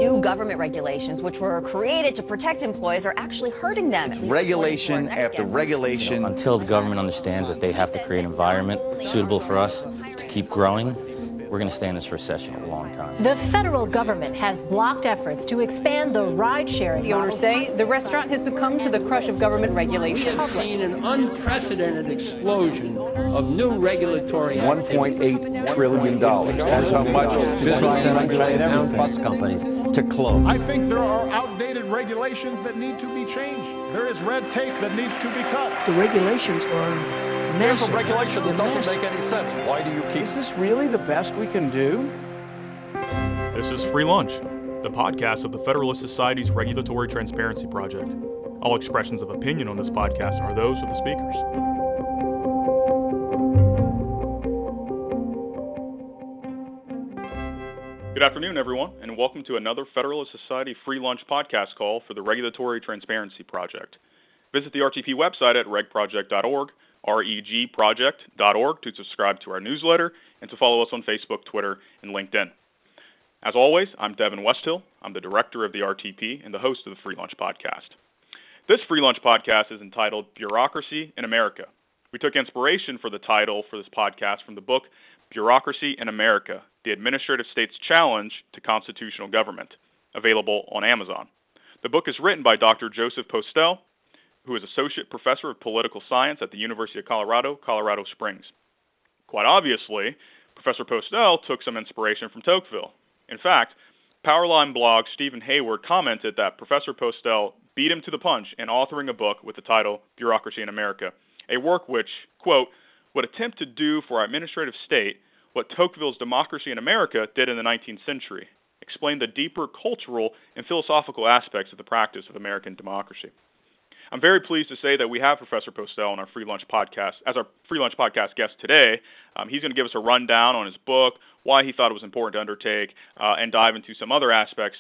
new government regulations, which were created to protect employees, are actually hurting them. It's regulation after regulation. Until the government understands that they have to create an environment suitable for us to keep growing, we're going to stay in this recession a long time. The federal government has blocked efforts to expand the ride-sharing The owners say the restaurant has succumbed to the crush of government regulations. We have seen an unprecedented explosion of new regulatory $1.8 trillion. That's how much business and bus companies to close. I think there are outdated regulations that need to be changed. There is red tape that needs to be cut. The regulations are There's a regulation that doesn't make any sense. Why do you keep... Is this really the best we can do? This is Free Lunch, the podcast of the Federalist Society's Regulatory Transparency Project. All expressions of opinion on this podcast are those of the speakers. Good afternoon, everyone, and welcome to another Federalist Society Free Lunch podcast call for the Regulatory Transparency Project. Visit the RTP website at regproject.org, regproject.org, to subscribe to our newsletter and to follow us on Facebook, Twitter, and LinkedIn. As always, I'm Devin Westhill. I'm the director of the RTP and the host of the Free Lunch podcast. This Free Lunch podcast is entitled Bureaucracy in America. We took inspiration for the title for this podcast from the book Bureaucracy in America, The Administrative State's Challenge to Constitutional Government, available on Amazon. The book is written by Dr. Joseph Postel, who is Associate Professor of Political Science at the University of Colorado, Colorado Springs. Quite obviously, Professor Postel took some inspiration from Tocqueville. In fact, Powerline blog Stephen Hayward commented that Professor Postel beat him to the punch in authoring a book with the title Bureaucracy in America, a work which, quote, would attempt to do for our administrative state what Tocqueville's Democracy in America did in the 19th century, explain the deeper cultural and philosophical aspects of the practice of American democracy. I'm very pleased to say that we have Professor Postel on our Free Lunch podcast as our Free Lunch podcast guest today. He's going to give us a rundown on his book, why he thought it was important to undertake, and dive into some other aspects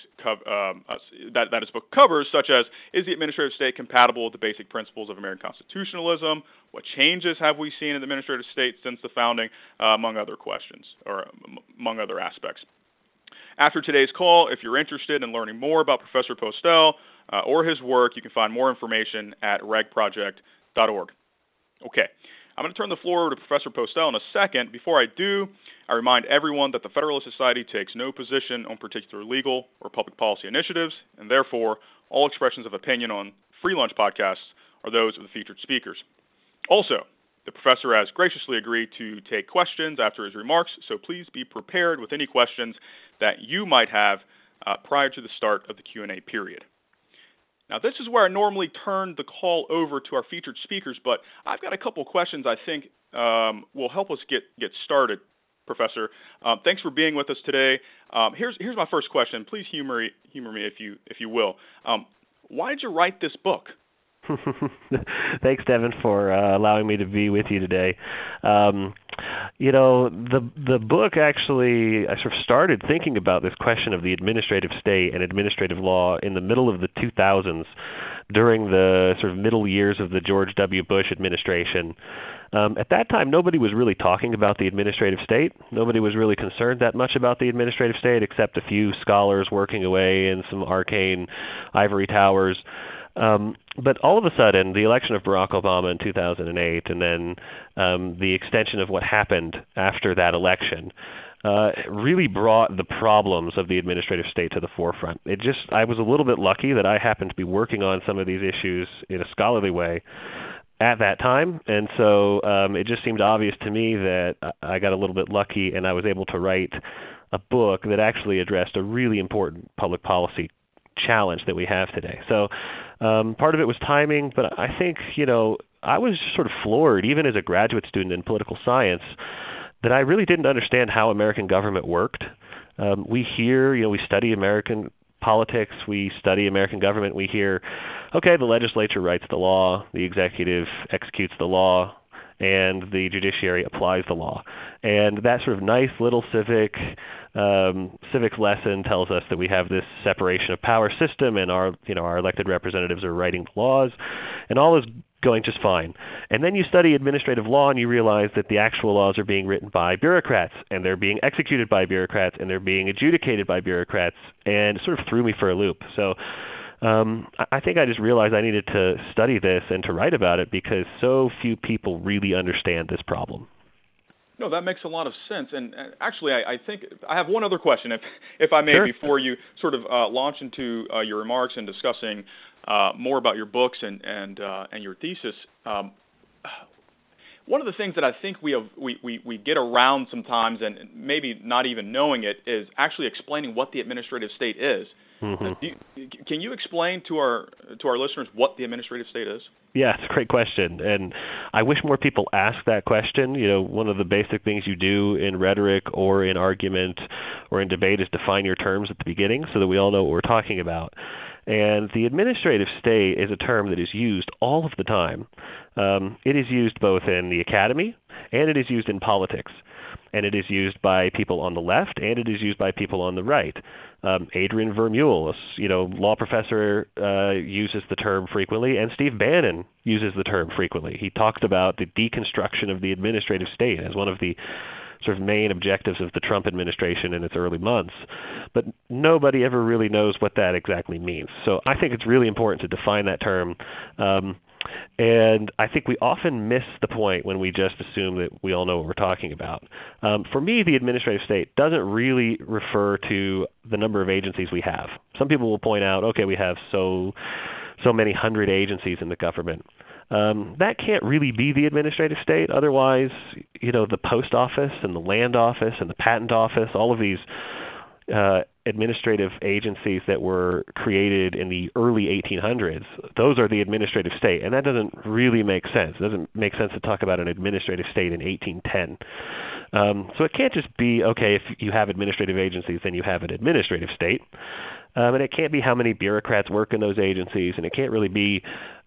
that his book covers, such as, is the administrative state compatible with the basic principles of American constitutionalism? What changes have we seen in the administrative state since the founding, among other questions, or among other aspects. After today's call, if you're interested in learning more about Professor Postel or his work, you can find more information at regproject.org. Okay, I'm going to turn the floor over to Professor Postel in a second. Before I do, I remind everyone that the Federalist Society takes no position on particular legal or public policy initiatives, and therefore, all expressions of opinion on Free Lunch podcasts are those of the featured speakers. Also, the professor has graciously agreed to take questions after his remarks, so please be prepared with any questions that you might have prior to the start of the Q&A period. Now, this is where I normally turn the call over to our featured speakers, but I've got a couple questions I think will help us get started, Professor. Thanks for being with us today. Here's my first question. Please humor me if you will. Why did you write this book? Thanks, Devin, for allowing me to be with you today. The book actually, I sort of started thinking about this question of the administrative state and administrative law in the middle of the 2000s during the sort of middle years of the George W. Bush administration. At that time, nobody was really talking about the administrative state. Nobody was really concerned that much about the administrative state except a few scholars working away in some arcane ivory towers. But all of a sudden, the election of Barack Obama in 2008 and then the extension of what happened after that election really brought the problems of the administrative state to the forefront. I was a little bit lucky that I happened to be working on some of these issues in a scholarly way at that time, and so it just seemed obvious to me that I got a little bit lucky and I was able to write a book that actually addressed a really important public policy challenge that we have today. So part of it was timing, but I think, I was sort of floored, even as a graduate student in political science, that I really didn't understand how American government worked. We study American politics, we study American government, we hear, okay, the legislature writes the law, the executive executes the law, and the judiciary applies the law. And that sort of nice little civics lesson tells us that we have this separation of power system, and our elected representatives are writing laws, and all is going just fine. And then you study administrative law and you realize that the actual laws are being written by bureaucrats, and they're being executed by bureaucrats, and they're being adjudicated by bureaucrats, and it sort of threw me for a loop. So I think I just realized I needed to study this and to write about it because so few people really understand this problem. No, that makes a lot of sense. And actually, I think I have one other question, if I may, sure, before you sort of launch into your remarks and discussing more about your books and your thesis. One of the things that I think we get around sometimes, and maybe not even knowing it, is actually explaining what the administrative state is. Mm-hmm. Can you explain to our listeners what the administrative state is? Yeah, it's a great question, and I wish more people ask that question. You know, one of the basic things you do in rhetoric or in argument or in debate is define your terms at the beginning so that we all know what we're talking about. And the administrative state is a term that is used all of the time. It is used both in the academy and it is used in politics. And it is used by people on the left and it is used by people on the right. Adrian Vermeule, law professor, uses the term frequently, and Steve Bannon uses the term frequently. He talked about the deconstruction of the administrative state as one of the sort of main objectives of the Trump administration in its early months. But nobody ever really knows what that exactly means. So I think it's really important to define that term. And I think we often miss the point when we just assume that we all know what we're talking about. For me, the administrative state doesn't really refer to the number of agencies we have. Some people will point out, okay, we have so many hundred agencies in the government. That can't really be the administrative state. Otherwise, the post office and the land office and the patent office, all of these administrative agencies that were created in the early 1800s, those are the administrative state. And that doesn't really make sense. It doesn't make sense to talk about an administrative state in 1810. So it can't just be, okay, if you have administrative agencies, then you have an administrative state. And it can't be how many bureaucrats work in those agencies, and it can't really be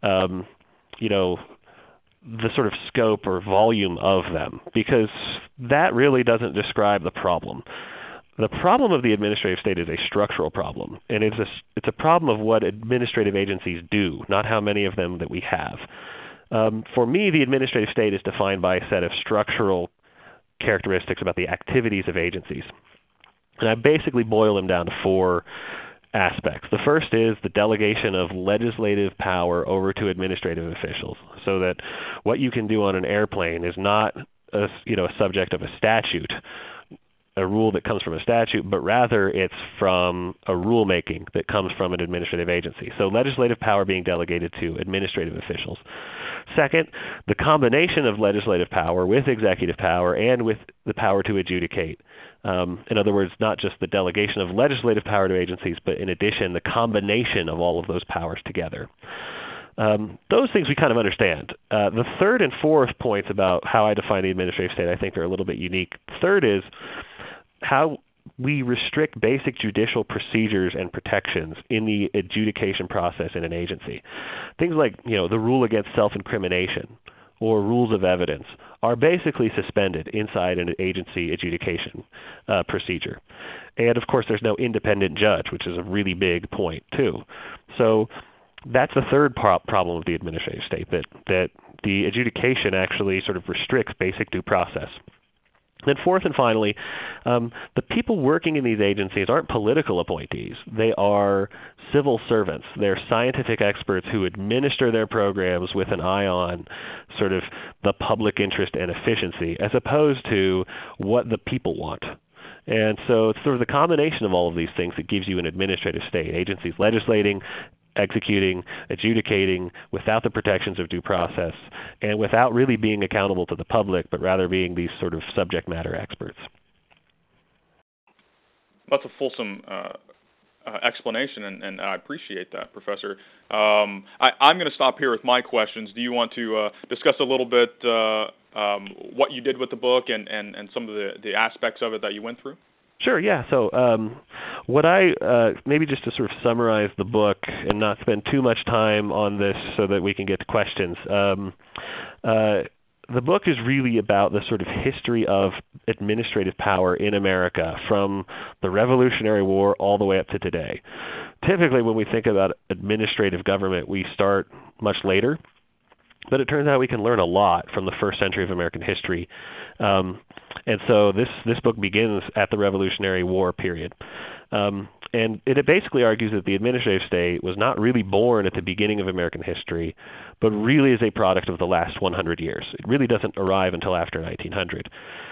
the sort of scope or volume of them, because that really doesn't describe the problem. The problem of the administrative state is a structural problem, and it's a problem of what administrative agencies do, not how many of them that we have. For me, the administrative state is defined by a set of structural characteristics about the activities of agencies. And I basically boil them down to four aspects. The first is the delegation of legislative power over to administrative officials, so that what you can do on an airplane is not a subject of a statute, a rule that comes from a statute, but rather it's from a rulemaking that comes from an administrative agency. So legislative power being delegated to administrative officials. Second, the combination of legislative power with executive power and with the power to adjudicate. In other words, not just the delegation of legislative power to agencies, but in addition, the combination of all of those powers together. Those things we kind of understand. The third and fourth points about how I define the administrative state I think are a little bit unique. Third is how we restrict basic judicial procedures and protections in the adjudication process in an agency. Things like, the rule against self-incrimination or rules of evidence are basically suspended inside an agency adjudication procedure. And, of course, there's no independent judge, which is a really big point, too. So that's the third problem of the administrative state, that the adjudication actually sort of restricts basic due process. Then fourth and finally, the people working in these agencies aren't political appointees. They are civil servants. They're scientific experts who administer their programs with an eye on sort of the public interest and efficiency, as opposed to what the people want. And so it's sort of the combination of all of these things that gives you an administrative state. Agencies legislating, executing, adjudicating without the protections of due process and without really being accountable to the public, but rather being these sort of subject matter experts. That's a fulsome explanation, and I appreciate that, Professor. I'm going to stop here with my questions. Do you want to discuss a little bit what you did with the book and some of the aspects of it that you went through? Sure, yeah. So what maybe just to sort of summarize the book and not spend too much time on this so that we can get to questions, the book is really about the sort of history of administrative power in America from the Revolutionary War all the way up to today. Typically, when we think about administrative government, we start much later. but it turns out we can learn a lot from the first century of American history. And so this book begins at the Revolutionary War period. And it basically argues that the administrative state was not really born at the beginning of American history, but really is a product of the last 100 years. It really doesn't arrive until after 1900.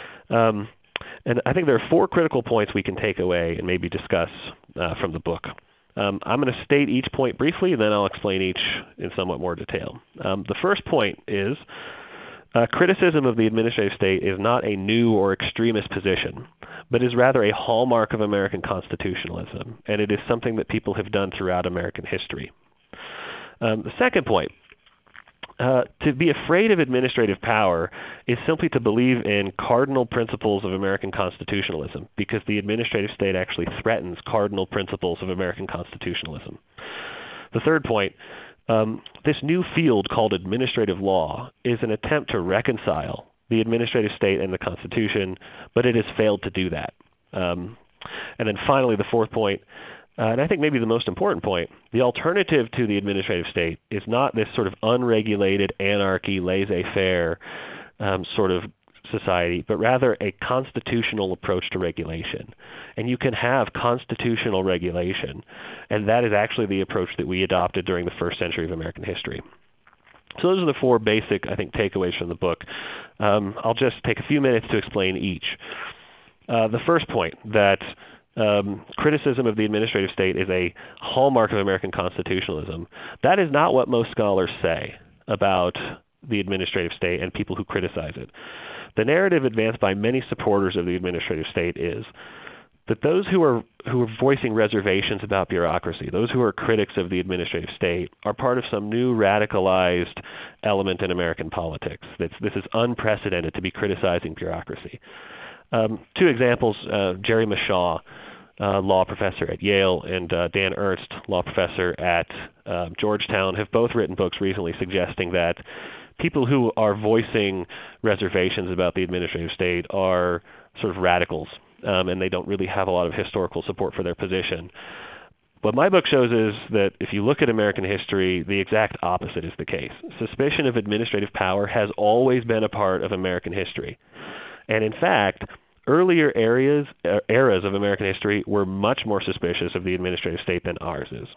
And I think there are 4 critical points we can take away and maybe discuss from the book. I'm going to state each point briefly, and then I'll explain each in somewhat more detail. The first point is criticism of the administrative state is not a new or extremist position, but is rather a hallmark of American constitutionalism, and it is something that people have done throughout American history. The second point, to be afraid of administrative power is simply to believe in cardinal principles of American constitutionalism, because the administrative state actually threatens cardinal principles of American constitutionalism. The third point, this new field called administrative law is an attempt to reconcile the administrative state and the Constitution, but it has failed to do that. And then finally, the fourth point, and I think maybe the most important point, the alternative to the administrative state is not this sort of unregulated anarchy, laissez-faire sort of society, but rather a constitutional approach to regulation. And you can have constitutional regulation, and that is actually the approach that we adopted during the first century of American history. So those are the 4 basic, I think, takeaways from the book. I'll just take a few minutes to explain each. The first point, that criticism of the administrative state is a hallmark of American constitutionalism. That is not what most scholars say about the administrative state and people who criticize it. The narrative advanced by many supporters of the administrative state is that those who are voicing reservations about bureaucracy, those who are critics of the administrative state, are part of some new radicalized element in American politics. This is unprecedented to be criticizing bureaucracy. 2 examples, Jerry Mashaw, law professor at Yale, and Dan Ernst, law professor at Georgetown, have both written books recently suggesting that people who are voicing reservations about the administrative state are sort of radicals, and they don't really have a lot of historical support for their position. What my book shows is that if you look at American history, the exact opposite is the case. Suspicion of administrative power has always been a part of American history. And in fact, earlier eras of American history were much more suspicious of the administrative state than ours is.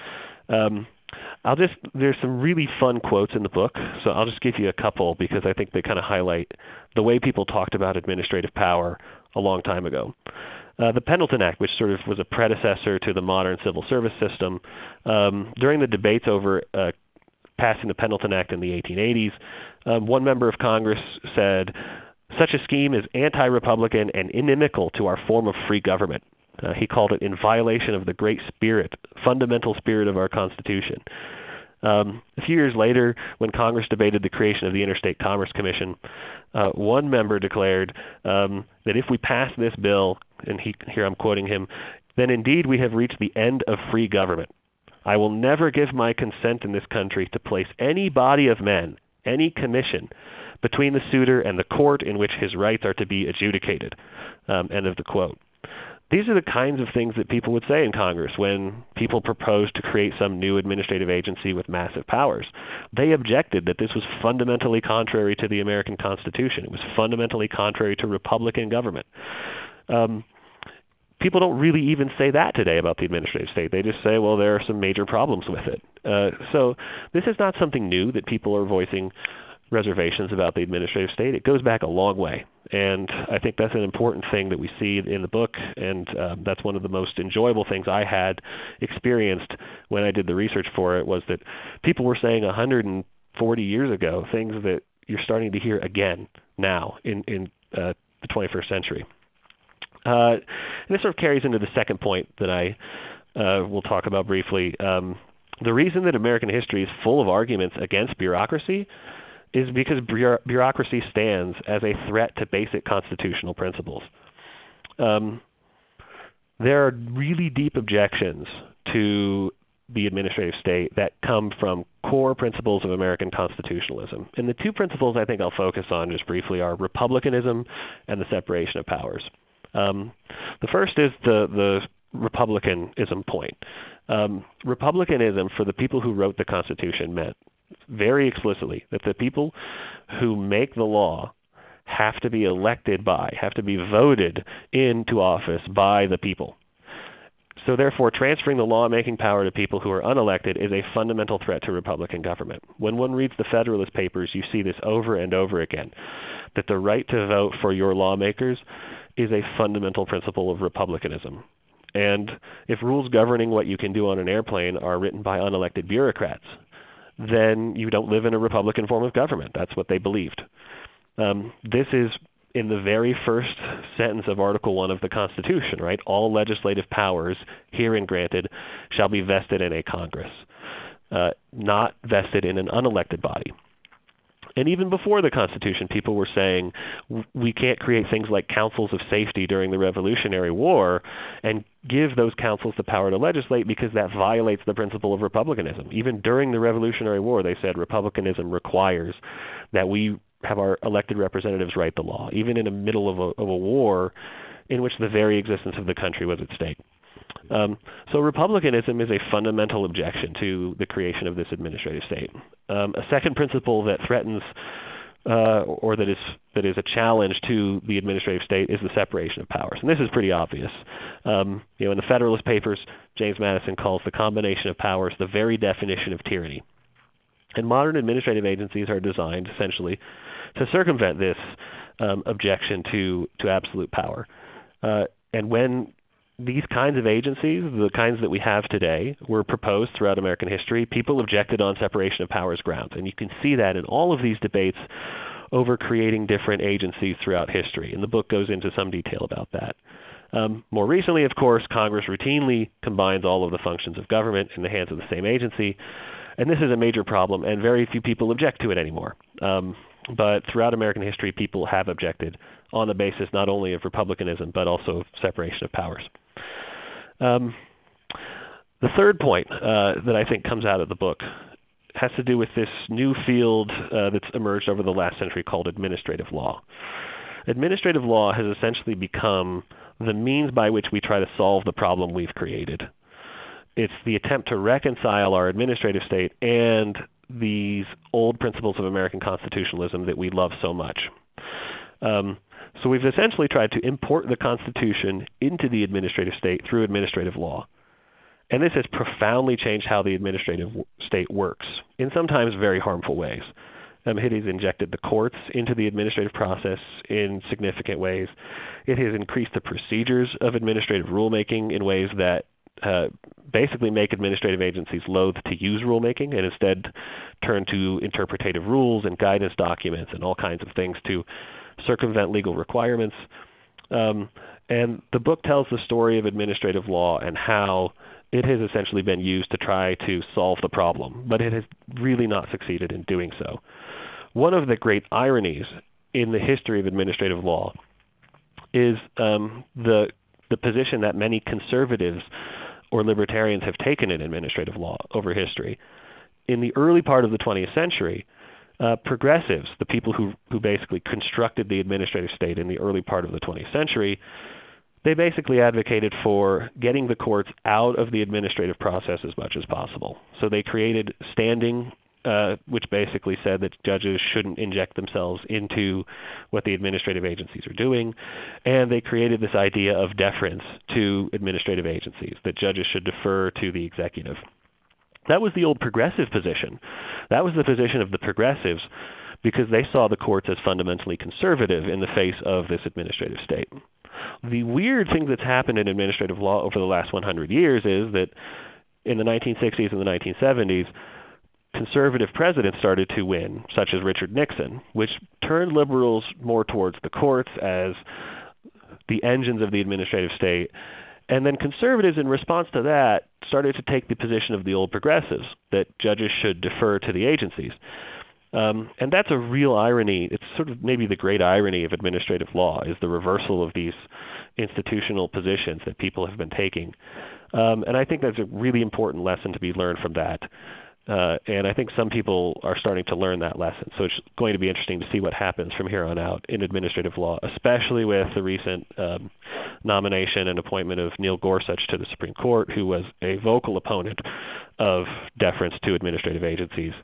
There's some really fun quotes in the book, so I'll just give you a couple because I think they kind of highlight the way people talked about administrative power a long time ago. The Pendleton Act, which sort of was a predecessor to the modern civil service system, during the debates over passing the Pendleton Act in the 1880s, one member of Congress said, "Such a scheme is anti-Republican and inimical to our form of free government." He called it in violation of the great spirit, fundamental spirit of our Constitution. A few years later, when Congress debated the creation of the Interstate Commerce Commission, one member declared that if we pass this bill, and here I'm quoting him, "then indeed we have reached the end of free government. I will never give my consent in this country to place any body of men, any commission, between the suitor and the court in which his rights are to be adjudicated." End of the quote. These are the kinds of things that people would say in Congress when people proposed to create some new administrative agency with massive powers. They objected that this was fundamentally contrary to the American Constitution. It was fundamentally contrary to Republican government. People don't really even say that today about the administrative state. They just say, well, there are some major problems with it. So this is not something new that people are voicing reservations about the administrative state. It goes back a long way, and I think that's an important thing that we see in the book, and that's one of the most enjoyable things I had experienced when I did the research for it, was that people were saying 140 years ago things that you're starting to hear again now in the 21st century. And this sort of carries into the second point that I will talk about briefly. The reason that American history is full of arguments against bureaucracy is because bureaucracy stands as a threat to basic constitutional principles. There are really deep objections to the administrative state that come from core principles of American constitutionalism. And the 2 principles I think I'll focus on just briefly are republicanism and the separation of powers. The first is the republicanism point. Republicanism, for the people who wrote the Constitution, meant very explicitly that the people who make the law have to be elected by, have to be voted into office by the people. So therefore, transferring the lawmaking power to people who are unelected is a fundamental threat to Republican government. When one reads the Federalist Papers, you see this over and over again, that the right to vote for your lawmakers is a fundamental principle of republicanism. And if rules governing what you can do on an airplane are written by unelected bureaucrats, then you don't live in a Republican form of government. That's what they believed. This is in the very first sentence of Article 1 of the Constitution, right? All legislative powers herein granted shall be vested in a Congress, not vested in an unelected body. And even before the Constitution, people were saying we can't create things like councils of safety during the Revolutionary War and give those councils the power to legislate because that violates the principle of republicanism. Even during the Revolutionary War, they said republicanism requires that we have our elected representatives write the law, even in the middle of a war in which the very existence of the country was at stake. So republicanism is a fundamental objection to the creation of this administrative state. A second principle that threatens or that is a challenge to the administrative state is the separation of powers. And this is pretty obvious. In the Federalist Papers, James Madison calls the combination of powers the very definition of tyranny. And modern administrative agencies are designed essentially to circumvent this objection to absolute power. And when these kinds of agencies, the kinds that we have today, were proposed throughout American history, people objected on separation of powers grounds. And you can see that in all of these debates over creating different agencies throughout history. And the book goes into some detail about that. More recently, of course, Congress routinely combines all of the functions of government in the hands of the same agency. And this is a major problem, and very few people object to it anymore. But throughout American history, people have objected on the basis not only of republicanism, but also of separation of powers. The third point that I think comes out of the book has to do with this new field that's emerged over the last century called administrative law. Administrative law has essentially become the means by which we try to solve the problem we've created. It's the attempt to reconcile our administrative state and these old principles of American constitutionalism that we love so much. So we've essentially tried to import the Constitution into the administrative state through administrative law. And this has profoundly changed how the administrative state works in sometimes very harmful ways. It has injected the courts into the administrative process in significant ways. It has increased the procedures of administrative rulemaking in ways that basically make administrative agencies loath to use rulemaking and instead turn to interpretative rules and guidance documents and all kinds of things to circumvent legal requirements. And the book tells the story of administrative law and how it has essentially been used to try to solve the problem, but it has really not succeeded in doing so. One of the great ironies in the history of administrative law is the position that many conservatives or libertarians have taken in administrative law over history. In the early part of the 20th century, progressives, the people who basically constructed the administrative state in the early part of the 20th century, they basically advocated for getting the courts out of the administrative process as much as possible. So they created standing, which basically said that judges shouldn't inject themselves into what the administrative agencies are doing. And they created this idea of deference to administrative agencies, that judges should defer to the executive. That was the old progressive position. That was the position of the progressives because they saw the courts as fundamentally conservative in the face of this administrative state. The weird thing that's happened in administrative law over the last 100 years is that in the 1960s and the 1970s, conservative presidents started to win, such as Richard Nixon, which turned liberals more towards the courts as the engines of the administrative state. And then conservatives, in response to that, started to take the position of the old progressives, that judges should defer to the agencies. And that's a real irony. It's sort of maybe the great irony of administrative law is the reversal of these institutional positions that people have been taking. And I think that's a really important lesson to be learned from that. And I think some people are starting to learn that lesson. So it's going to be interesting to see what happens from here on out in administrative law, especially with the recent nomination and appointment of Neil Gorsuch to the Supreme Court, who was a vocal opponent of deference to administrative agencies.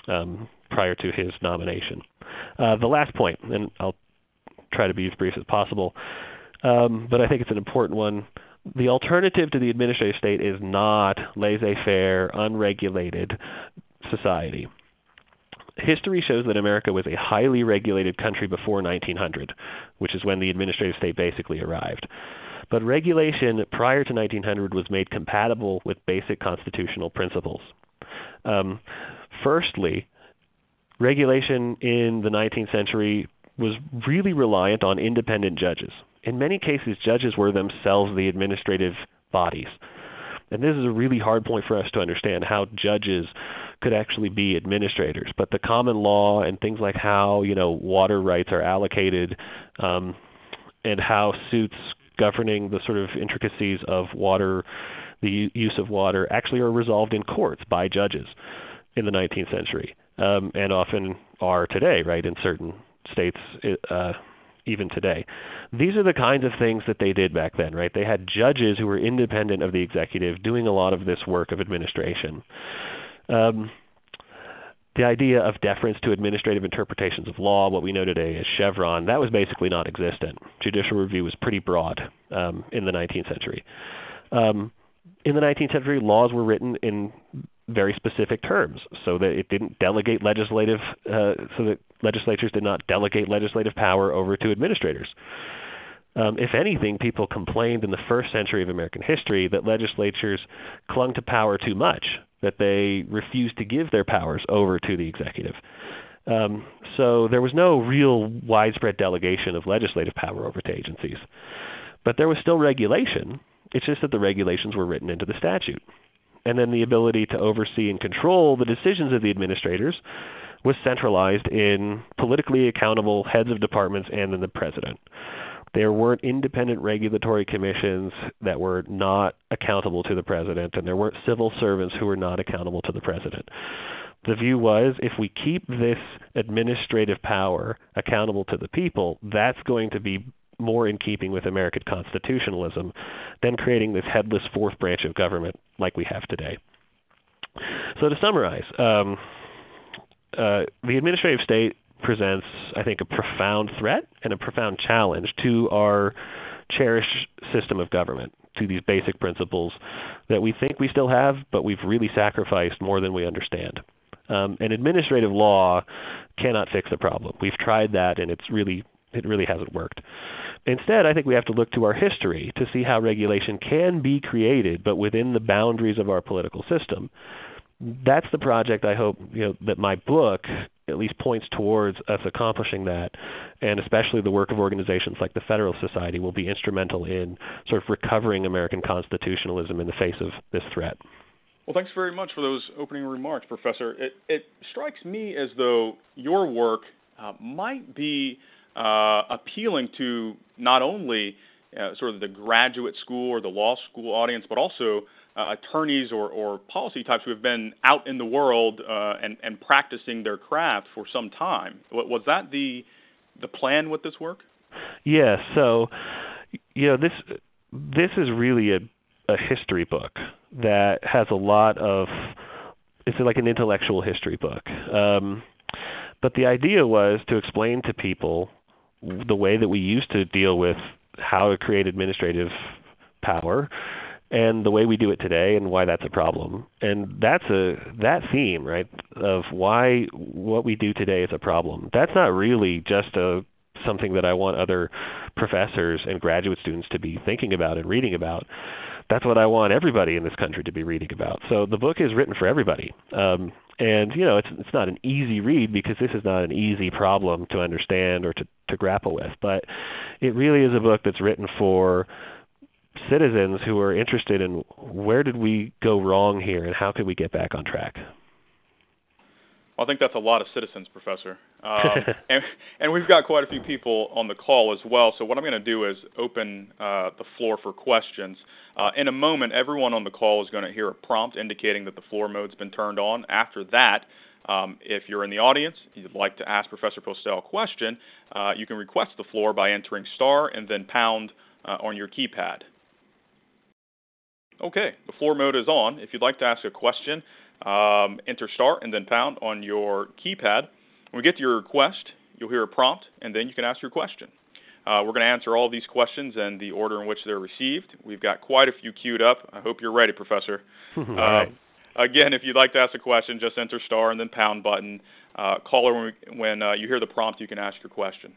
prior to his nomination. The last point, and I'll try to be as brief as possible, but I think it's an important one. The alternative to the administrative state is not laissez-faire, unregulated society. History shows that America was a highly regulated country before 1900, which is when the administrative state basically arrived. But regulation prior to 1900 was made compatible with basic constitutional principles. Firstly, regulation in the 19th century was really reliant on independent judges. In many cases, judges were themselves the administrative bodies. And this is a really hard point for us to understand, how judges could actually be administrators. But the common law and things like how, water rights are allocated, and how suits governing the sort of intricacies of water, the use of water, actually are resolved in courts by judges in the 19th century, and often are today, right, in certain states, even today. These are the kinds of things that they did back then, right? They had judges who were independent of the executive doing a lot of this work of administration. The idea of deference to administrative interpretations of law, what we know today as Chevron, that was basically non-existent. Judicial review was pretty broad in the 19th century. In the 19th century, laws were written in very specific terms, so that it didn't delegate legislative, so that legislatures did not delegate legislative power over to administrators. If anything, people complained in the first century of American history that legislatures clung to power too much, that they refused to give their powers over to the executive. So there was no real widespread delegation of legislative power over to agencies. But there was still regulation. It's just that the regulations were written into the statute. And then the ability to oversee and control the decisions of the administrators was centralized in politically accountable heads of departments and in the president. There weren't independent regulatory commissions that were not accountable to the president, and there weren't civil servants who were not accountable to the president. The view was, if we keep this administrative power accountable to the people, that's going to be more in keeping with American constitutionalism than creating this headless fourth branch of government like we have today. So to summarize, the administrative state presents, I think, a profound threat and a profound challenge to our cherished system of government, to these basic principles that we think we still have, but we've really sacrificed more than we understand. And administrative law cannot fix the problem. We've tried that, and it really hasn't worked. Instead, I think we have to look to our history to see how regulation can be created, but within the boundaries of our political system. That's the project I hope that my book at least points towards us accomplishing that, and especially the work of organizations like the Federalist Society will be instrumental in sort of recovering American constitutionalism in the face of this threat. Well, thanks very much for those opening remarks, Professor. It strikes me as though your work might be appealing to not only sort of the graduate school or the law school audience, but also attorneys or policy types who have been out in the world and practicing their craft for some time. Was that the plan with this work? Yes. So, this is really a history book that has a lot of, it's like an intellectual history book. But the idea was to explain to people the way that we used to deal with how to create administrative power and the way we do it today and why that's a problem. And that theme, right, of why what we do today is a problem, that's not really just something that I want other professors and graduate students to be thinking about and reading about. That's what I want everybody in this country to be reading about. So the book is written for everybody. And, it's not an easy read because this is not an easy problem to understand or to grapple with. But it really is a book that's written for citizens who are interested in where did we go wrong here and how can we get back on track. Well, I think that's a lot of citizens, Professor. And we've got quite a few people on the call as well. So what I'm going to do is open the floor for questions. In a moment, everyone on the call is going to hear a prompt indicating that the floor mode's been turned on. After that, if you're in the audience, you'd like to ask Professor Postell a question, you can request the floor by entering star and then pound on your keypad. Okay, the floor mode is on. If you'd like to ask a question, enter star and then pound on your keypad. When we get to your request, you'll hear a prompt, and then you can ask your question. We're going to answer all these questions in the order in which they're received. We've got quite a few queued up. I hope you're ready, Professor. Again, if you'd like to ask a question, just enter star and then pound button. Caller, when you hear the prompt, you can ask your question.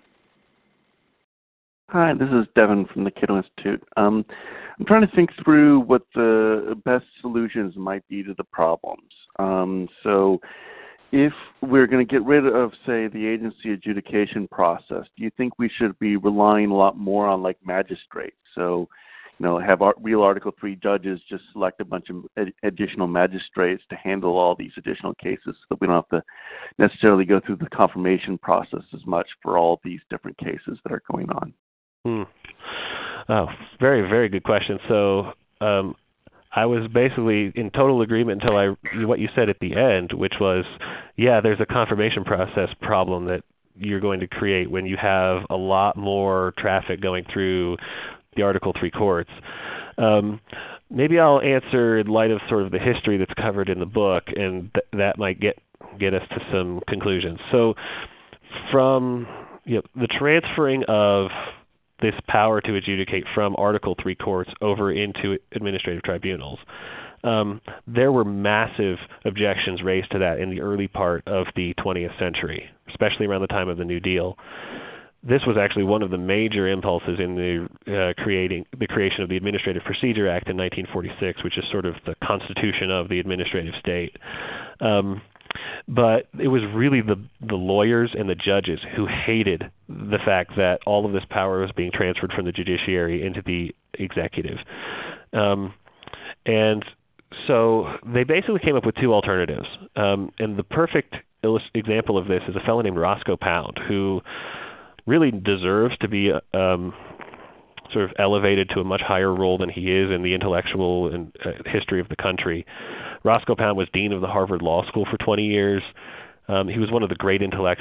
Hi, this is Devin from the Cato Institute. I'm trying to think through what the best solutions might be to the problems. So if we're going to get rid of, say, the agency adjudication process, do you think we should be relying a lot more on, like, magistrates? So, have real Article 3 judges just select a bunch of additional magistrates to handle all these additional cases so that we don't have to necessarily go through the confirmation process as much for all these different cases that are going on? Oh, very, very good question. So I was basically in total agreement until what you said at the end, which was, yeah, there's a confirmation process problem that you're going to create when you have a lot more traffic going through the Article 3 courts. Maybe I'll answer in light of sort of the history that's covered in the book, and that might get us to some conclusions. So from the transferring of this power to adjudicate from Article 3 courts over into administrative tribunals, there were massive objections raised to that in the early part of the 20th century, especially around the time of the New Deal. This was actually one of the major impulses in the creation of the Administrative Procedure Act in 1946, which is sort of the constitution of the administrative state. But it was really the lawyers and the judges who hated the fact that all of this power was being transferred from the judiciary into the executive. And so they basically came up with two alternatives. And the perfect example of this is a fellow named Roscoe Pound, who really deserves to be sort of elevated to a much higher role than he is in the intellectual and history of the country. Roscoe Pound was dean of the Harvard Law School for 20 years. He was one of the great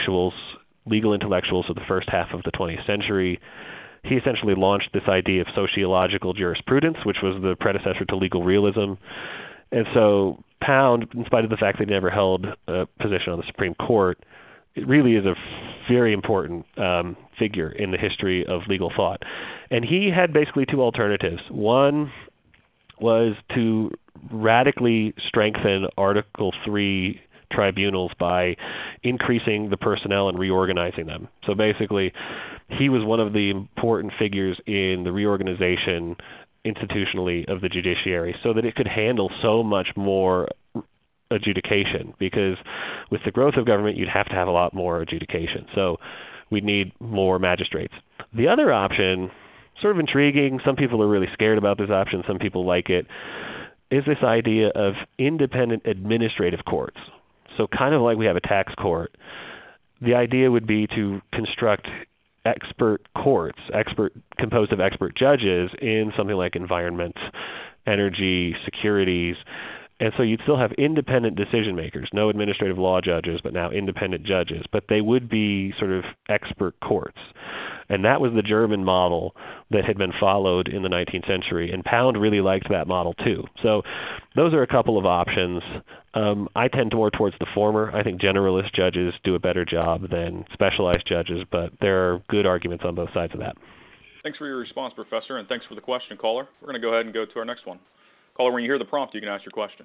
legal intellectuals of the first half of the 20th century. He essentially launched this idea of sociological jurisprudence, which was the predecessor to legal realism. And so Pound, in spite of the fact that he never held a position on the Supreme Court, it really is a very important figure in the history of legal thought. And he had basically two alternatives. One was to radically strengthen Article 3 tribunals by increasing the personnel and reorganizing them. So basically, he was one of the important figures in the reorganization institutionally of the judiciary so that it could handle so much more adjudication, because with the growth of government, you'd have to have a lot more adjudication. So we'd need more magistrates. The other option, sort of intriguing, some people are really scared about this option, some people like it, is this idea of independent administrative courts. So kind of like we have a tax court, the idea would be to construct expert courts, composed of expert judges in something like environment, energy, securities. And so you'd still have independent decision makers, no administrative law judges, but now independent judges. But they would be sort of expert courts. And that was the German model that had been followed in the 19th century. And Pound really liked that model too. So those are a couple of options. I tend more towards the former. I think generalist judges do a better job than specialized judges, but there are good arguments on both sides of that. Thanks for your response, Professor, and thanks for the question, caller. We're going to go ahead and go to our next one. Caller, when you hear the prompt, you can ask your question.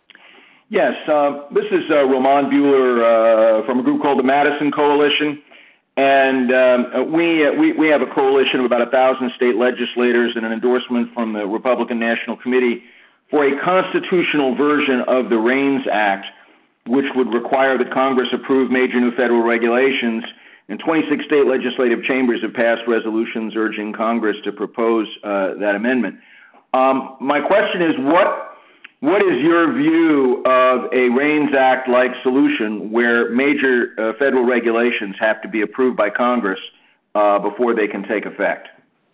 Yes, this is Roman Buehler from a group called the Madison Coalition, and we have a coalition of about 1,000 state legislators and an endorsement from the Republican National Committee for a constitutional version of the REINS Act, which would require that Congress approve major new federal regulations, and 26 state legislative chambers have passed resolutions urging Congress to propose that amendment. My question is, what is your view of a REINS Act-like solution where major federal regulations have to be approved by Congress before they can take effect?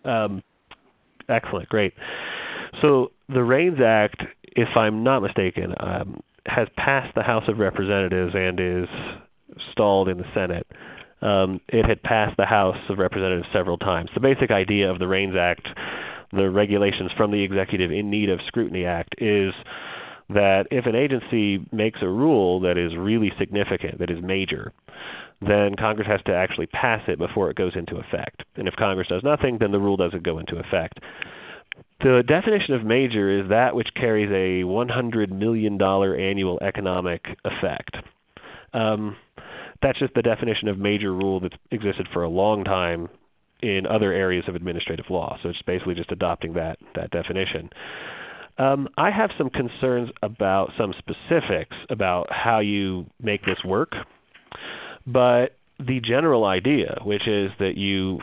Excellent, great. So the REINS Act, if I'm not mistaken, has passed the House of Representatives and is stalled in the Senate. It had passed the House of Representatives several times. The basic idea of the REINS Act, the regulations from the executive in need of scrutiny act, is that if an agency makes a rule that is really significant, that is major, then Congress has to actually pass it before it goes into effect. And if Congress does nothing, then the rule doesn't go into effect. The definition of major is that which carries a $100 million annual economic effect. That's just the definition of major rule that's existed for a long time in other areas of administrative law. So it's basically just adopting that definition. I have some concerns about some specifics about how you make this work, but the general idea, which is that you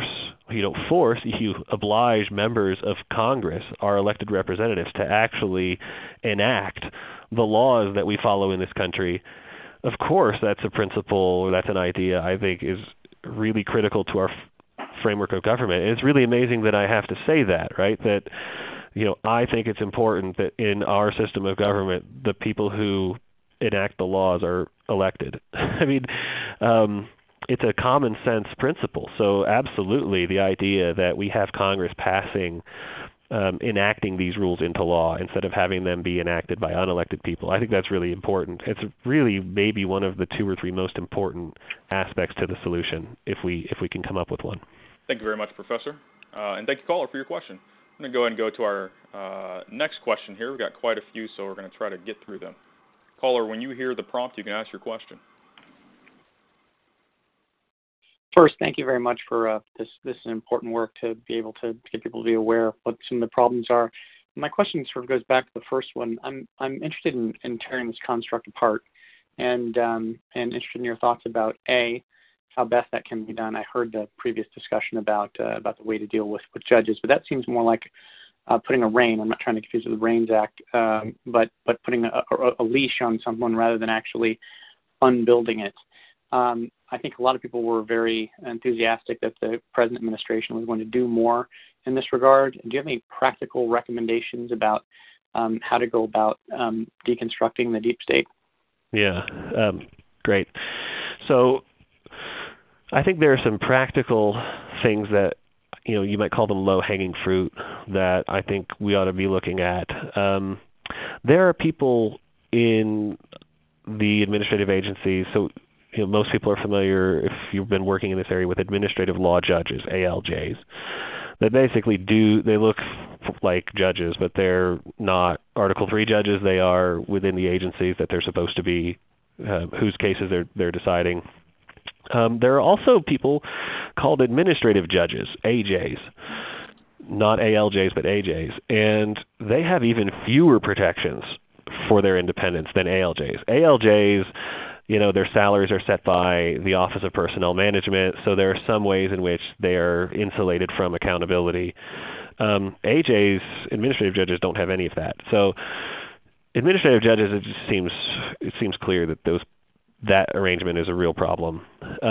oblige members of Congress, our elected representatives, to actually enact the laws that we follow in this country. Of course, that's a principle, or that's an idea I think is really critical to our framework of government. And it's really amazing that I have to say that, right? That, I think it's important that in our system of government, the people who enact the laws are elected. I mean, it's a common sense principle. So absolutely, the idea that we have Congress enacting these rules into law instead of having them be enacted by unelected people, I think that's really important. It's really maybe one of the 2 or 3 most important aspects to the solution if we can come up with one. Thank you very much, Professor. And thank you, caller, for your question. I'm going to go ahead and go to our next question here. We've got quite a few, so we're going to try to get through them. Caller, when you hear the prompt, you can ask your question. First, thank you very much for this. This is important work to be able to get people to be aware of what some of the problems are. My question sort of goes back to the first one. I'm interested in tearing this construct apart, and interested in your thoughts about how best that can be done. I heard the previous discussion about the way to deal with judges, but that seems more like putting a rein. I'm not trying to confuse it with the Reins Act, but putting a leash on someone rather than actually unbuilding it. I think a lot of people were very enthusiastic that the present administration was going to do more in this regard. Do you have any practical recommendations about how to go about deconstructing the deep state? Yeah, great. So I think there are some practical things that, you might call them low-hanging fruit that I think we ought to be looking at. There are people in the administrative agencies, so most people are familiar, if you've been working in this area, with administrative law judges, ALJs, that basically they look like judges, but they're not Article III judges. They are within the agencies that they're supposed to be, whose cases they're deciding. There are also people called administrative judges, AJs, not ALJs, but AJs, and they have even fewer protections for their independence than ALJs. ALJs, their salaries are set by the Office of Personnel Management, so there are some ways in which they are insulated from accountability. AJs, administrative judges, don't have any of that. So administrative judges, it seems clear that that arrangement is a real problem.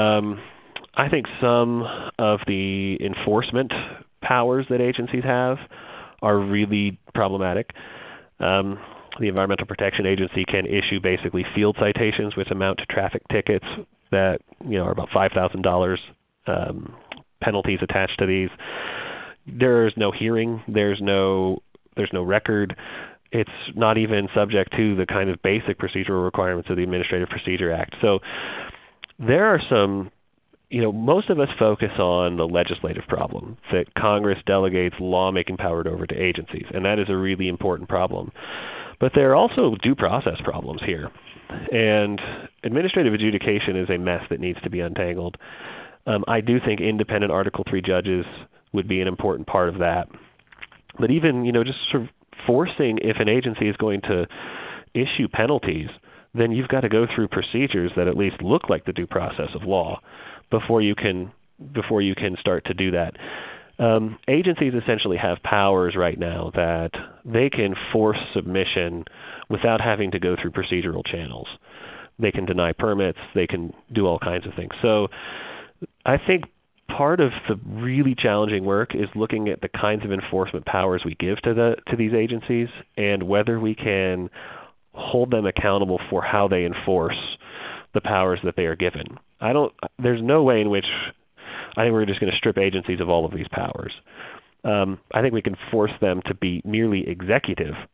I think some of the enforcement powers that agencies have are really problematic. The Environmental Protection Agency can issue basically field citations, which amount to traffic tickets that are about $5,000. Penalties attached to these. There's no hearing. There's no record. It's not even subject to the kind of basic procedural requirements of the Administrative Procedure Act. So there are some, most of us focus on the legislative problem, that Congress delegates lawmaking power over to agencies, and that is a really important problem. But there are also due process problems here, and administrative adjudication is a mess that needs to be untangled. I do think independent Article III judges would be an important part of that. But even, just sort of forcing, if an agency is going to issue penalties, then you've got to go through procedures that at least look like the due process of law before you can start to do that. Agencies essentially have powers right now that they can force submission without having to go through procedural channels. They can deny permits. They can do all kinds of things. So I think part of the really challenging work is looking at the kinds of enforcement powers we give to these agencies and whether we can hold them accountable for how they enforce the powers that they are given. There's no way in which I think we're just going to strip agencies of all of these powers. I think we can force them to be merely executive,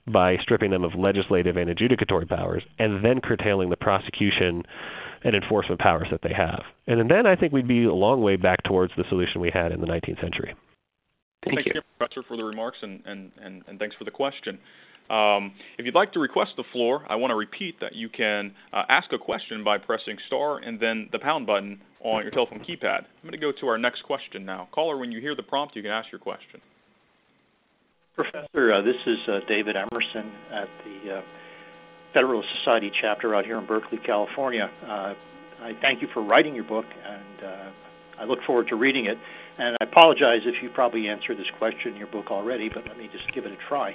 by stripping them of legislative and adjudicatory powers, and then curtailing the prosecution and enforcement powers that they have. And then I think we'd be a long way back towards the solution we had in the 19th century. Thanks again, Professor, for the remarks, and thanks for the question. If you'd like to request the floor, I want to repeat that you can ask a question by pressing star and then the pound button on your telephone keypad. I'm going to go to our next question now. Caller, when you hear the prompt, you can ask your question. Professor, this is David Emerson at the Federalist Society chapter out here in Berkeley, California. I thank you for writing your book, and I look forward to reading it. And I apologize if you probably answered this question in your book already, but let me just give it a try.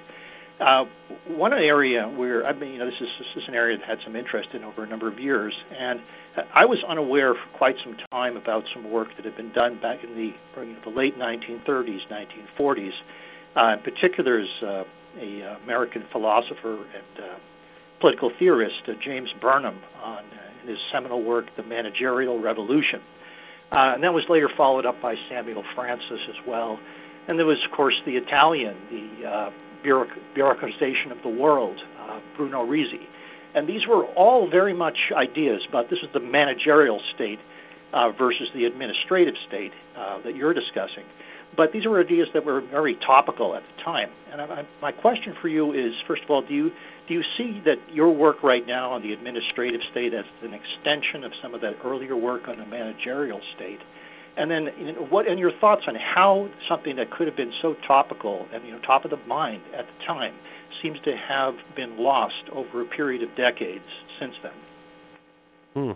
One area where this is an area that had some interest in over a number of years, and I was unaware for quite some time about some work that had been done back in the late 1930s, 1940s. In particular, is a American philosopher and political theorist, James Burnham, on in his seminal work, The Managerial Revolution. And that was later followed up by Samuel Francis as well. And there was, of course, the Italian, the bureaucratization of the world, Bruno Risi. And these were all very much ideas about this is the managerial state versus the administrative state that you're discussing. But these were ideas that were very topical at the time. And my question for you is, first of all, do you see that your work right now on the administrative state as an extension of some of that earlier work on the managerial state? And then, what and your thoughts on how something that could have been so topical and top of the mind at the time seems to have been lost over a period of decades since then?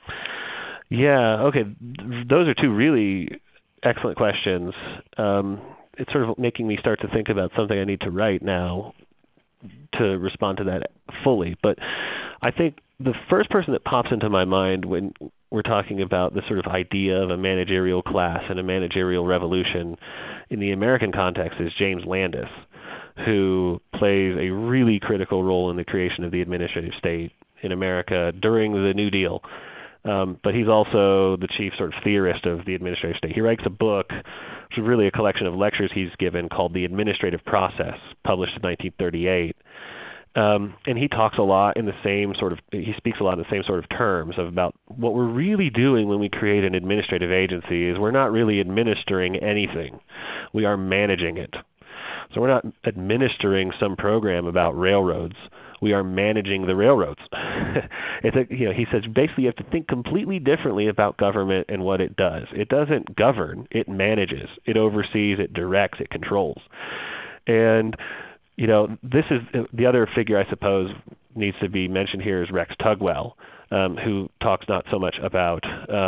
Yeah. Okay. Those are two really excellent questions. It's sort of making me start to think about something I need to write now to respond to that fully. But I think the first person that pops into my mind when we're talking about this sort of idea of a managerial class and a managerial revolution in the American context is James Landis, who plays a really critical role in the creation of the administrative state in America during the New Deal. But he's also the chief sort of theorist of the administrative state. He writes a book, which is really a collection of lectures he's given called The Administrative Process, published in 1938. And he talks a lot in the same sort of, he speaks a lot in the same sort of terms about what we're really doing when we create an administrative agency is we're not really administering anything. We are managing it. So we're not administering some program about railroads. We are managing the railroads. He says basically you have to think completely differently about government and what it does. It doesn't govern, it manages, it oversees, it directs, it controls. And this is the other figure I suppose needs to be mentioned here is Rex Tugwell, who talks not so much about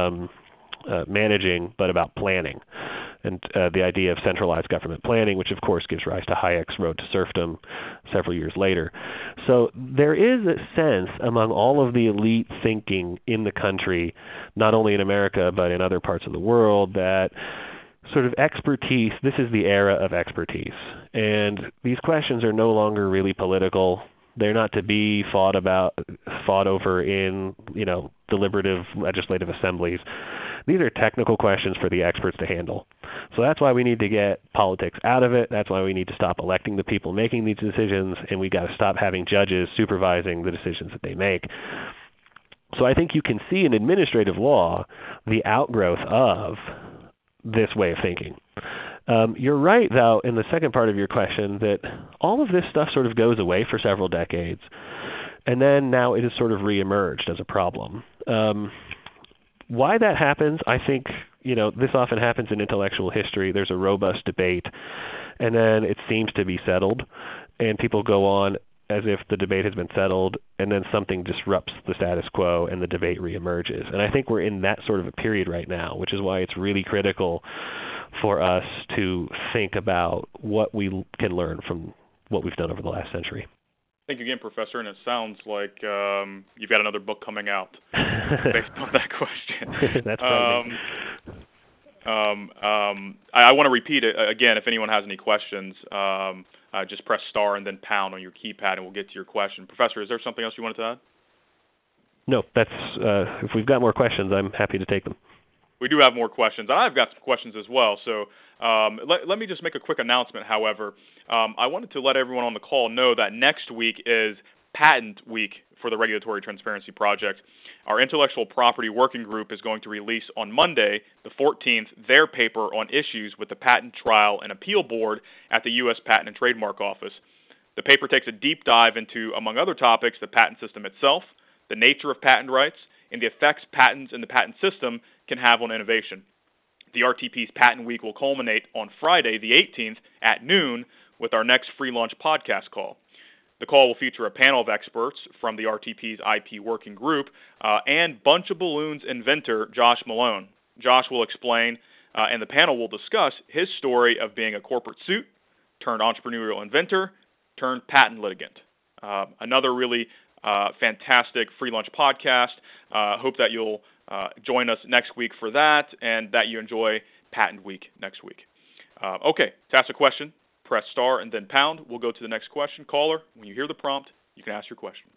managing but about planning. And the idea of centralized government planning, which of course gives rise to Hayek's Road to Serfdom several years later. So there is a sense among all of the elite thinking in the country, not only in America but in other parts of the world, that sort of expertise, this is the era of expertise. And these questions are no longer really political. They're not to be fought over in, deliberative legislative assemblies. These are technical questions for the experts to handle. So that's why we need to get politics out of it. That's why we need to stop electing the people making these decisions, and we got to stop having judges supervising the decisions that they make. So I think you can see in administrative law the outgrowth of this way of thinking. You're right, though, in the second part of your question that all of this stuff sort of goes away for several decades, and then now it has sort of reemerged as a problem. Why that happens, I think, this often happens in intellectual history. There's a robust debate, and then it seems to be settled, and people go on as if the debate has been settled, and then something disrupts the status quo, and the debate reemerges. And I think we're in that sort of a period right now, which is why it's really critical for us to think about what we can learn from what we've done over the last century. Thank you again, Professor, and it sounds like you've got another book coming out based on that question. That's right. I want to repeat it again. If anyone has any questions, just press star and then pound on your keypad, and we'll get to your question. Professor, is there something else you wanted to add? No, that's if we've got more questions, I'm happy to take them. We do have more questions. I've got some questions as well. So let me just make a quick announcement, however. I wanted to let everyone on the call know that next week is Patent Week for the Regulatory Transparency Project. Our intellectual property working group is going to release on Monday, the 14th, their paper on issues with the Patent Trial and Appeal Board at the U.S. Patent and Trademark Office. The paper takes a deep dive into, among other topics, the patent system itself, the nature of patent rights, and the effects patents and the patent system can have on innovation. The RTP's Patent Week will culminate on Friday, the 18th, at noon, with our next free launch podcast call. The call will feature a panel of experts from the RTP's IP working group and Bunch of Balloons inventor Josh Malone. Josh will explain, and the panel will discuss his story of being a corporate suit turned entrepreneurial inventor turned patent litigant. Another really fantastic free launch podcast. Hope that you'll join us next week for that, and that you enjoy Patent Week next week. Okay, to ask a question, press star and then pound. We'll go to the next question. Caller, when you hear the prompt, you can ask your question.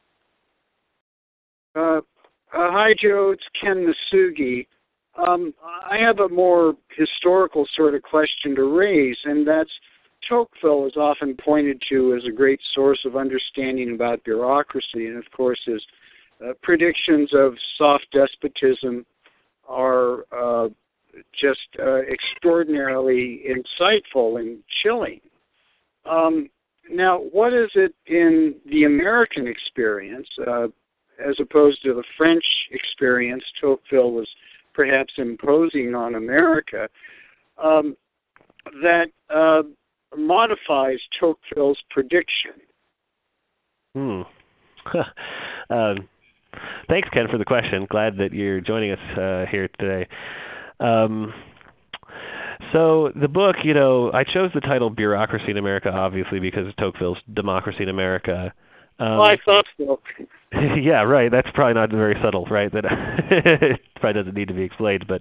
Hi, Joe. It's Ken Masugi. I have a more historical sort of question to raise, and that's Tocqueville is often pointed to as a great source of understanding about bureaucracy, and of course his predictions of soft despotism are just extraordinarily insightful and chilling. Now, what is it in the American experience, as opposed to the French experience Tocqueville was perhaps imposing on America, that modifies Tocqueville's prediction? Thanks, Ken, for the question. Glad that you're joining us here today. So the book, I chose the title Bureaucracy in America, obviously, because of Tocqueville's Democracy in America. I thought so. Yeah, right. That's probably not very subtle, right? That it probably doesn't need to be explained. But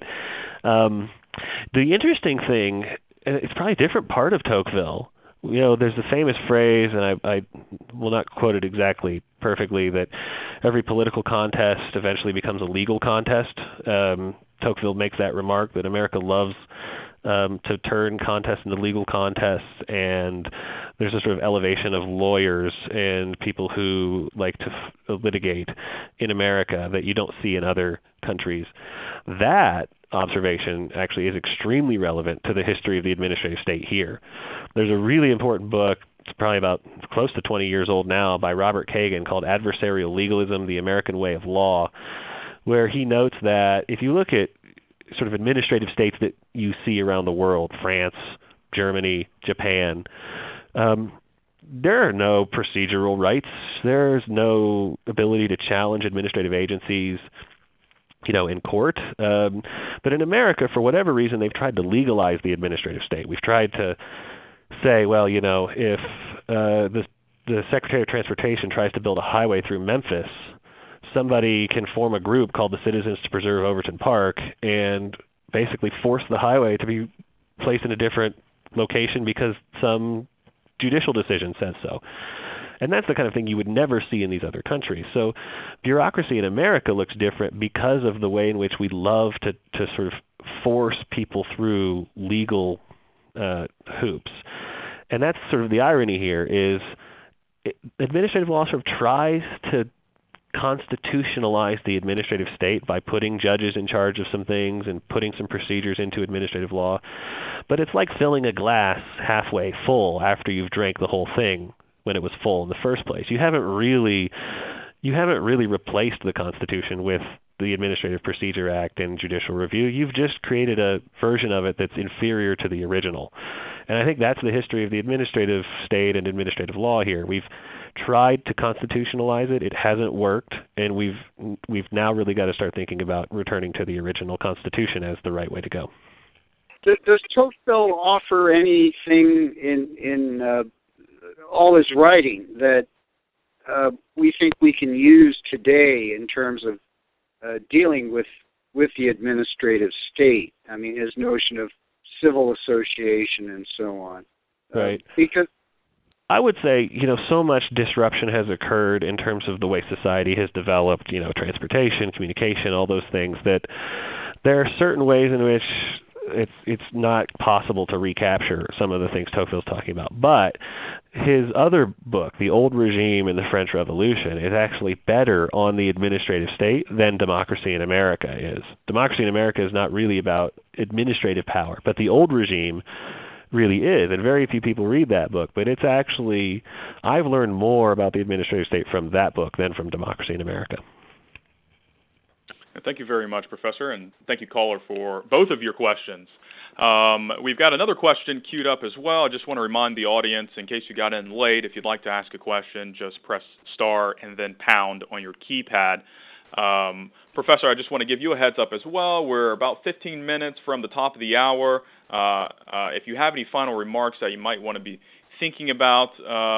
the interesting thing, it's probably a different part of Tocqueville. There's the famous phrase, and I will not quote it exactly perfectly, that every political contest eventually becomes a legal contest. Tocqueville makes that remark that America loves to turn contests into legal contests, and there's a sort of elevation of lawyers and people who like to litigate in America that you don't see in other countries. That observation actually is extremely relevant to the history of the administrative state here. There's a really important book, it's probably about close to 20 years old now, by Robert Kagan called Adversarial Legalism, The American Way of Law, where he notes that if you look at sort of administrative states that you see around the world, France, Germany, Japan, there are no procedural rights. There's no ability to challenge administrative agencies, in court. But in America, for whatever reason, they've tried to legalize the administrative state. We've tried to say, well, if the Secretary of Transportation tries to build a highway through Memphis, somebody can form a group called the Citizens to Preserve Overton Park and basically force the highway to be placed in a different location because some judicial decision says so. And that's the kind of thing you would never see in these other countries. So bureaucracy in America looks different because of the way in which we love to sort of force people through legal hoops. And that's sort of the irony here is administrative law sort of tries to constitutionalize the administrative state by putting judges in charge of some things and putting some procedures into administrative law. But it's like filling a glass halfway full after you've drank the whole thing when it was full in the first place. You haven't really replaced the Constitution with the Administrative Procedure Act and judicial review. You've just created a version of it that's inferior to the original. And I think that's the history of the administrative state and administrative law here. We've tried to constitutionalize it. It hasn't worked, and we've now really got to start thinking about returning to the original Constitution as the right way to go. Does Tocqueville offer anything in all his writing that we think we can use today in terms of dealing with the administrative state? I mean, his notion of civil association and so on. Right. Because I would say, so much disruption has occurred in terms of the way society has developed, transportation, communication, all those things, that there are certain ways in which it's not possible to recapture some of the things Tocqueville's talking about. But his other book, The Old Regime and the French Revolution, is actually better on the administrative state than Democracy in America is. Democracy in America is not really about administrative power, but The Old Regime really is, and very few people read that book. But it's actually, I've learned more about the administrative state from that book than from Democracy in America. Thank you very much, Professor, and thank you, caller, for both of your questions. We've got another question queued up as well. I just want to remind the audience, in case you got in late, if you'd like to ask a question, just press star and then pound on your keypad. Professor, I just want to give you a heads up as well. We're about 15 minutes from the top of the hour. If you have any final remarks that you might want to be thinking about,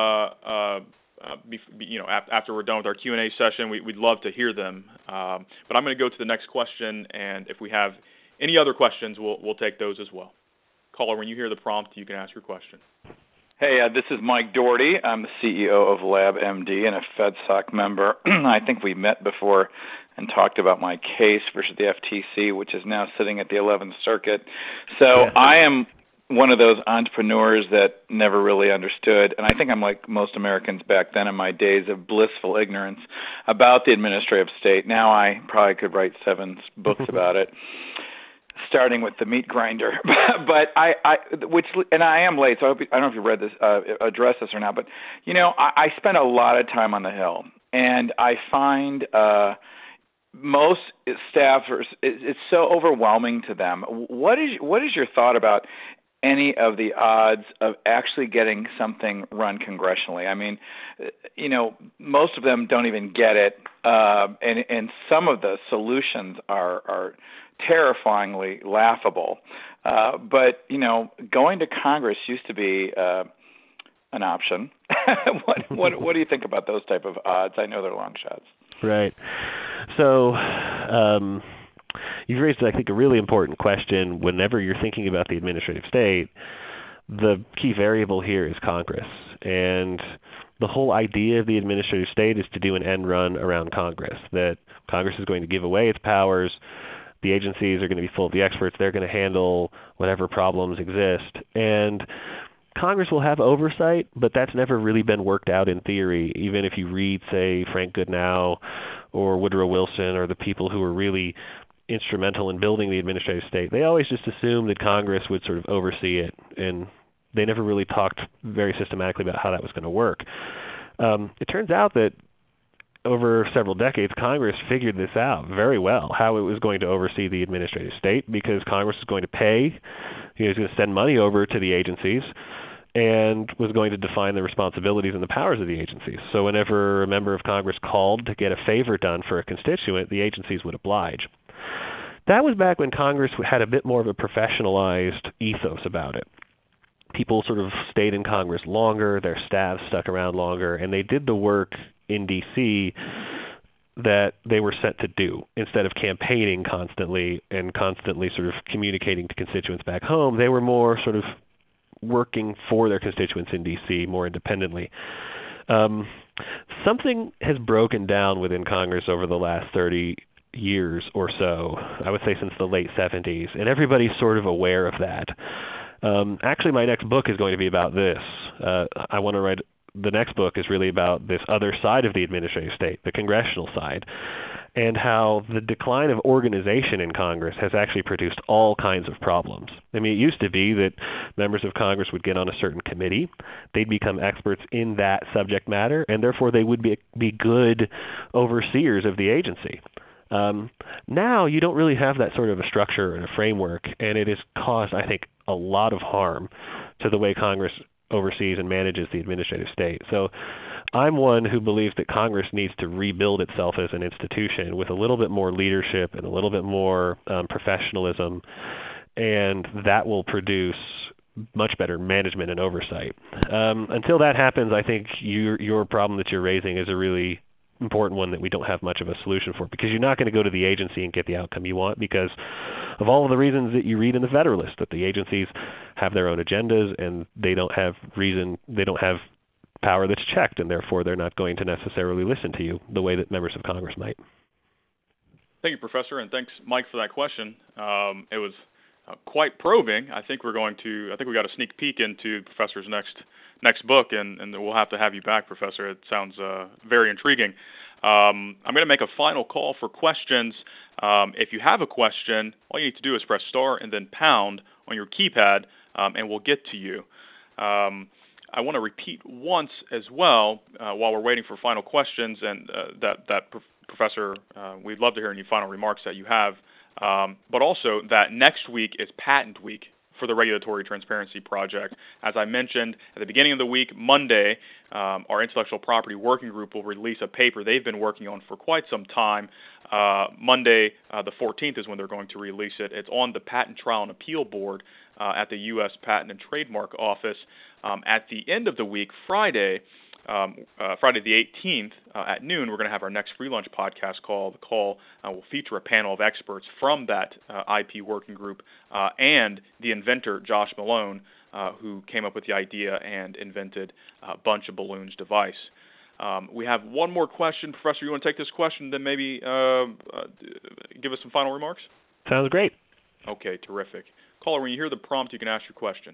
after we're done with our Q&A session, we'd love to hear them. But I'm going to go to the next question, and if we have any other questions, we'll take those as well. Caller, when you hear the prompt, you can ask your question. Hey, this is Mike Doherty. I'm the CEO of LabMD and a FedSoc member. I think we met before and talked about my case versus the FTC, which is now sitting at the 11th Circuit. So I am one of those entrepreneurs that never really understood, and I think I'm like most Americans back then in my days of blissful ignorance about the administrative state. Now I probably could write 7 books about it, starting with The Meat Grinder. But I am late, so I don't know if you read this, address this or not. But I spend a lot of time on the Hill, and I find most staffers, it's so overwhelming to them. What is your thought about any of the odds of actually getting something run congressionally? I mean, most of them don't even get it, and some of the solutions are terrifyingly laughable. But going to Congress used to be an option. What do you think about those type of odds? I know they're long shots. Right. So you've raised, I think, a really important question. Whenever you're thinking about the administrative state, the key variable here is Congress. And the whole idea of the administrative state is to do an end run around Congress, that Congress is going to give away its powers, the agencies are going to be full of the experts, they're going to handle whatever problems exist. And Congress will have oversight, but that's never really been worked out in theory. Even if you read, say, Frank Goodenow or Woodrow Wilson or the people who were really instrumental in building the administrative state, they always just assumed that Congress would sort of oversee it, and they never really talked very systematically about how that was going to work. It turns out that over several decades, Congress figured this out very well, how it was going to oversee the administrative state, because Congress was going to pay, it was going to send money over to the agencies, and was going to define the responsibilities and the powers of the agencies. So whenever a member of Congress called to get a favor done for a constituent, the agencies would oblige. That was back when Congress had a bit more of a professionalized ethos about it. People sort of stayed in Congress longer, their staffs stuck around longer, and they did the work in D.C. that they were set to do. Instead of campaigning constantly and constantly sort of communicating to constituents back home, they were more sort of working for their constituents in D.C. more independently. Something has broken down within Congress over the last 30 years or so, I would say since the late 70s, and everybody's sort of aware of that. Actually, my next book is going to be about this. I want to write, the next book is really about this other side of the administrative state, the congressional side, and how the decline of organization in Congress has actually produced all kinds of problems. I mean, it used to be that members of Congress would get on a certain committee, they'd become experts in that subject matter, and therefore they would be good overseers of the agency. Now you don't really have that sort of a structure and a framework, and it has caused, I think, a lot of harm to the way Congress oversees and manages the administrative state. So I'm one who believes that Congress needs to rebuild itself as an institution with a little bit more leadership and a little bit more professionalism, and that will produce much better management and oversight. Until that happens, I think your problem that you're raising is a really important one that we don't have much of a solution for, because you're not going to go to the agency and get the outcome you want because of all of the reasons that you read in the Federalist, that the agencies have their own agendas and they don't have power that's checked, and therefore they're not going to necessarily listen to you the way that members of Congress might. Thank you, Professor, and thanks, Mike, for that question. It was quite probing. I think we got a sneak peek into the professor's next book, and we'll have to have you back, Professor. It sounds very intriguing. I'm going to make a final call for questions. If you have a question, all you need to do is press star and then pound on your keypad, and we'll get to you. I want to repeat once as well while we're waiting for final questions, and Professor, we'd love to hear any final remarks that you have, but also that next week is Patent Week for the Regulatory Transparency Project. As I mentioned at the beginning of the week, Monday, our Intellectual Property Working Group will release a paper they've been working on for quite some time. Monday, the 14th, is when they're going to release it. It's on the Patent Trial and Appeal Board at the U.S. Patent and Trademark Office. At the end of the week, Friday the 18th at noon, we're going to have our next Free Lunch podcast call. The call will feature a panel of experts from that IP working group and the inventor, Josh Malone, who came up with the idea and invented a bunch of balloons device. We have one more question. Professor, you want to take this question, then maybe give us some final remarks? Sounds great. Okay, terrific. Caller, when you hear the prompt, you can ask your question.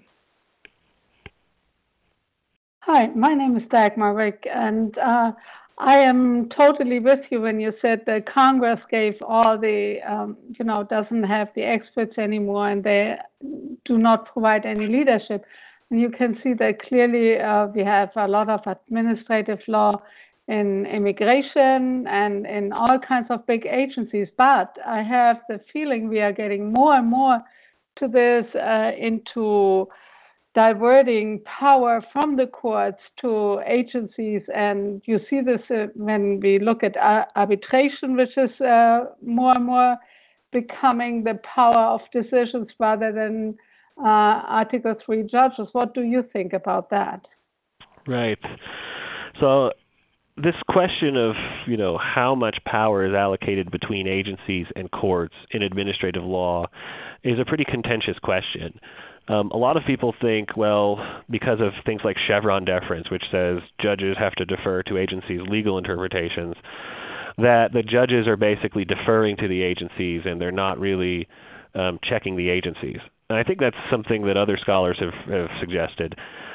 Hi, my name is Dagmar Rick, and I am totally with you when you said that Congress gave all the, doesn't have the experts anymore, and they do not provide any leadership. And you can see that clearly we have a lot of administrative law in immigration and in all kinds of big agencies. But I have the feeling we are getting more and more to this into diverting power from the courts to agencies, and you see this when we look at arbitration, which is more and more becoming the power of decisions rather than Article 3 judges. What do you think about that? Right. So this question of, how much power is allocated between agencies and courts in administrative law is a pretty contentious question. A lot of people think, well, because of things like Chevron deference, which says judges have to defer to agencies' legal interpretations, that the judges are basically deferring to the agencies and they're not really checking the agencies. And I think that's something that other scholars have suggested.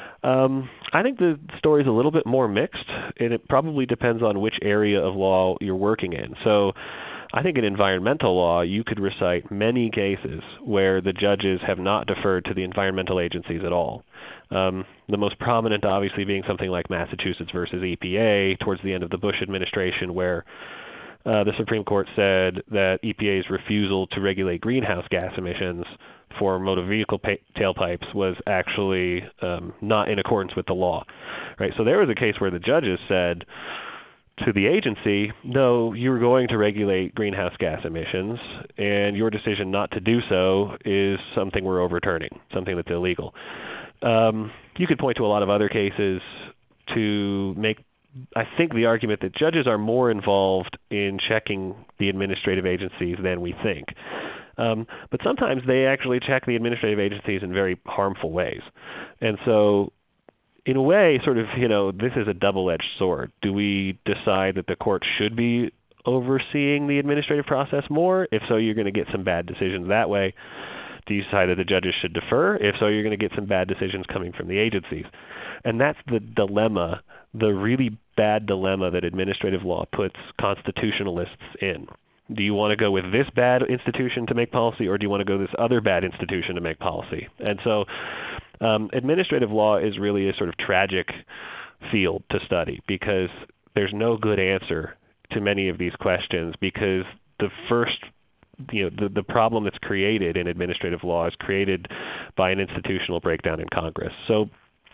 I think the story is a little bit more mixed, and it probably depends on which area of law you're working in. So I think in environmental law, you could recite many cases where the judges have not deferred to the environmental agencies at all. The most prominent, obviously, being something like Massachusetts versus EPA towards the end of the Bush administration, where the Supreme Court said that EPA's refusal to regulate greenhouse gas emissions for motor vehicle tailpipes was actually not in accordance with the law. Right? So there was a case where the judges said to the agency, no, you're going to regulate greenhouse gas emissions, and your decision not to do so is something we're overturning, something that's illegal. You could point to a lot of other cases to make, I think, the argument that judges are more involved in checking the administrative agencies than we think. But sometimes they actually check the administrative agencies in very harmful ways. And so in a way, sort of, this is a double-edged sword. Do we decide that the court should be overseeing the administrative process more? If so, you're going to get some bad decisions that way. Do you decide that the judges should defer? If so, you're going to get some bad decisions coming from the agencies. And that's the dilemma, the really bad dilemma that administrative law puts constitutionalists in. Do you want to go with this bad institution to make policy, or do you want to go this other bad institution to make policy? And so administrative law is really a sort of tragic field to study, because there's no good answer to many of these questions, because the first, the problem that's created in administrative law is created by an institutional breakdown in Congress. So,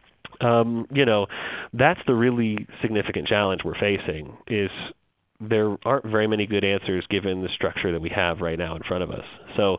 that's the really significant challenge we're facing, is there aren't very many good answers given the structure that we have right now in front of us. So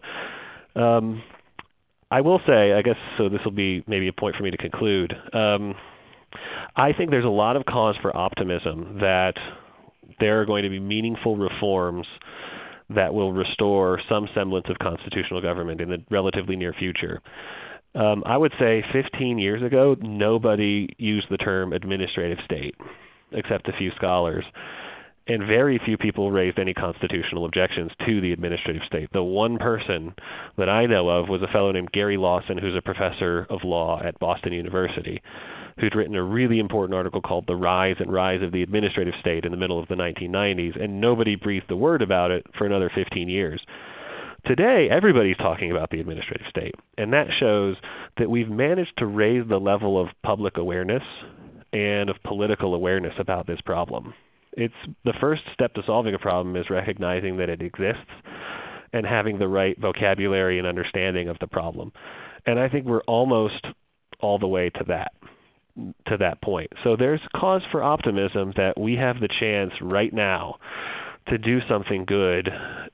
I will say, I guess, so this will be maybe a point for me to conclude. I think there's a lot of cause for optimism that there are going to be meaningful reforms that will restore some semblance of constitutional government in the relatively near future. I would say 15 years ago, nobody used the term administrative state, except a few scholars. and very few people raised any constitutional objections to the administrative state. The one person that I know of was a fellow named Gary Lawson, who's a professor of law at Boston University, who'd written a really important article called The Rise and Rise of the Administrative State in the middle of the 1990s, and nobody breathed a word about it for another 15 years. Today, everybody's talking about the administrative state, and that shows that we've managed to raise the level of public awareness and of political awareness about this problem. It's the first step to solving a problem is recognizing that it exists and having the right vocabulary and understanding of the problem. And I think we're almost all the way to that point. So there's cause for optimism that we have the chance right now to do something good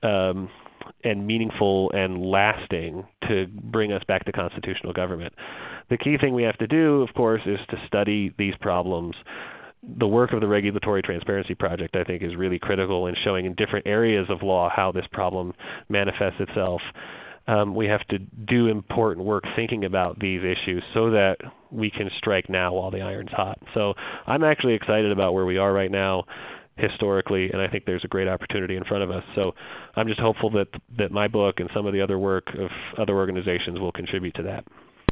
and meaningful and lasting to bring us back to constitutional government. The key thing we have to do, of course, is to study these problems. The work of the Regulatory Transparency Project, I think, is really critical in showing in different areas of law how this problem manifests itself. We have to do important work thinking about these issues so that we can strike now while the iron's hot. So I'm actually excited about where we are right now historically, and I think there's a great opportunity in front of us. So I'm just hopeful that my book and some of the other work of other organizations will contribute to that.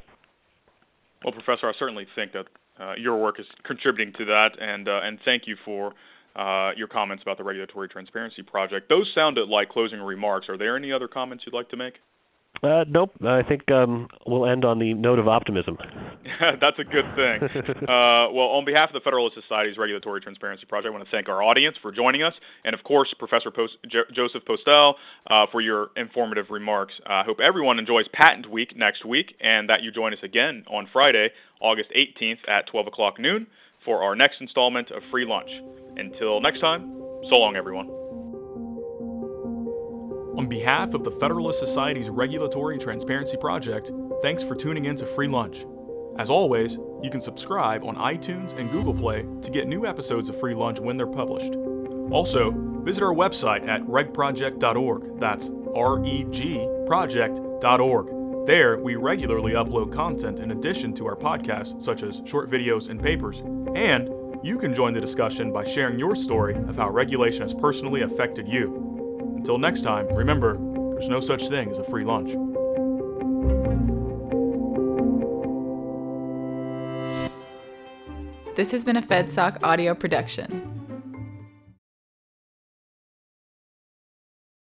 Well, Professor, I certainly think that your work is contributing to that, and thank you for your comments about the Regulatory Transparency Project. Those sounded like closing remarks. Are there any other comments you'd like to make? Nope. I think we'll end on the note of optimism. That's a good thing. Well, on behalf of the Federalist Society's Regulatory Transparency Project, I want to thank our audience for joining us, and of course, Professor Joseph Postel for your informative remarks. I hope everyone enjoys Patent Week next week, and that you join us again on Friday, August 18th at 12 o'clock noon for our next installment of Free Lunch. Until next time, so long, everyone. On behalf of the Federalist Society's Regulatory Transparency Project, thanks for tuning in to Free Lunch. As always, you can subscribe on iTunes and Google Play to get new episodes of Free Lunch when they're published. Also, visit our website at regproject.org. That's regproject.org. There, we regularly upload content in addition to our podcasts, such as short videos and papers. And you can join the discussion by sharing your story of how regulation has personally affected you. Until next time, remember, there's no such thing as a free lunch. This has been a FedSoc audio production.